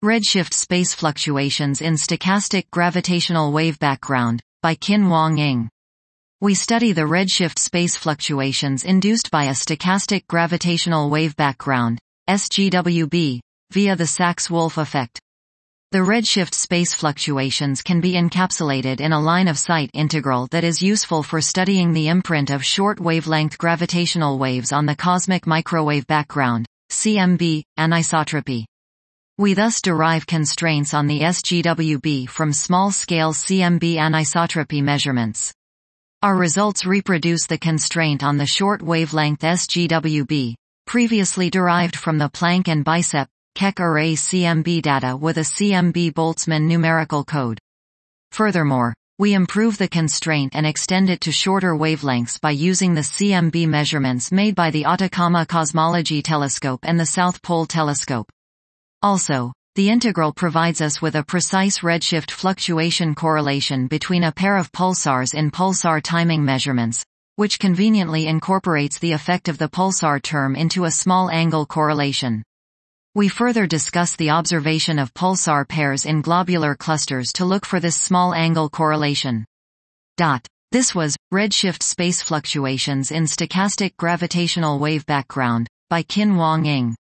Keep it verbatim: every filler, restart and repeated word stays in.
Redshift Space Fluctuations in Stochastic Gravitational Wave Background, by Qin-Huang Ng. We study the redshift space fluctuations induced by a stochastic gravitational wave background, S G W B, via the Sachs-Wolf effect. The redshift space fluctuations can be encapsulated in a line-of-sight integral that is useful for studying the imprint of short-wavelength gravitational waves on the cosmic microwave background, C M B, anisotropy. We thus derive constraints on the S G W B from small-scale C M B anisotropy measurements. Our results reproduce the constraint on the short-wavelength S G W B, previously derived from the Planck and Bicep Keck array C M B data with a C M B Boltzmann numerical code. Furthermore, we improve the constraint and extend it to shorter wavelengths by using the C M B measurements made by the Atacama Cosmology Telescope and the South Pole Telescope. Also, the integral provides us with a precise redshift fluctuation correlation between a pair of pulsars in pulsar timing measurements, which conveniently incorporates the effect of the pulsar term into a small angle correlation. We further discuss the observation of pulsar pairs in globular clusters to look for this small angle correlation. Dot. This was Redshift Space Fluctuations in Stochastic Gravitational Wave Background, by Qin-Huang Ng.